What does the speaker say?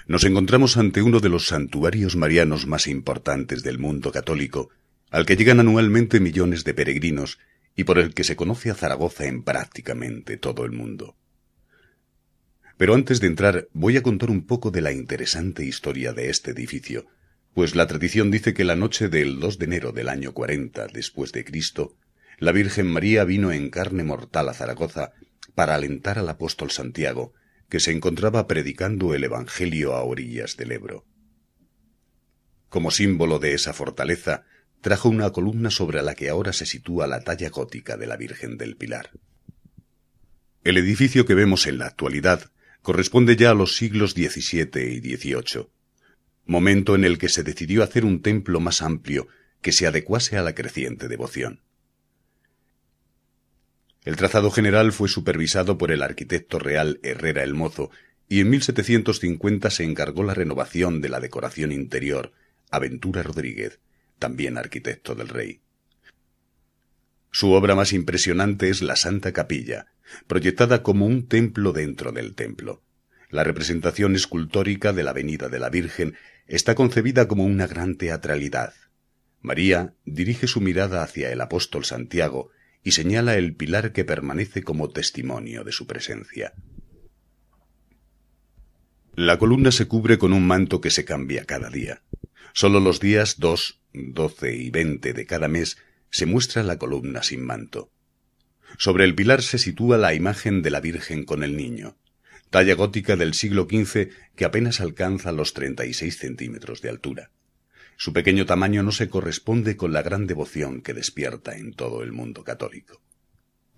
Nos encontramos ante uno de los santuarios marianos más importantes del mundo católico, al que llegan anualmente millones de peregrinos y por el que se conoce a Zaragoza en prácticamente todo el mundo. Pero antes de entrar, voy a contar un poco de la interesante historia de este edificio, pues la tradición dice que la noche del 2 de enero del año 40 después de Cristo, la Virgen María vino en carne mortal a Zaragoza para alentar al apóstol Santiago, que se encontraba predicando el Evangelio a orillas del Ebro. Como símbolo de esa fortaleza, trajo una columna sobre la que ahora se sitúa la talla gótica de la Virgen del Pilar. El edificio que vemos en la actualidad corresponde ya a los siglos XVII y XVIII, momento en el que se decidió hacer un templo más amplio que se adecuase a la creciente devoción. El trazado general fue supervisado por el arquitecto real Herrera el Mozo y en 1750 se encargó la renovación de la decoración interior a Ventura Rodríguez, también arquitecto del rey. Su obra más impresionante es la Santa Capilla, proyectada como un templo dentro del templo. La representación escultórica de la Venida de la Virgen está concebida como una gran teatralidad. María dirige su mirada hacia el apóstol Santiago y señala el pilar que permanece como testimonio de su presencia. La columna se cubre con un manto que se cambia cada día. Solo los días 2, 12 y 20 de cada mes se muestra la columna sin manto. Sobre el pilar se sitúa la imagen de la Virgen con el Niño, talla gótica del siglo XV que apenas alcanza los 36 centímetros de altura. Su pequeño tamaño no se corresponde con la gran devoción que despierta en todo el mundo católico.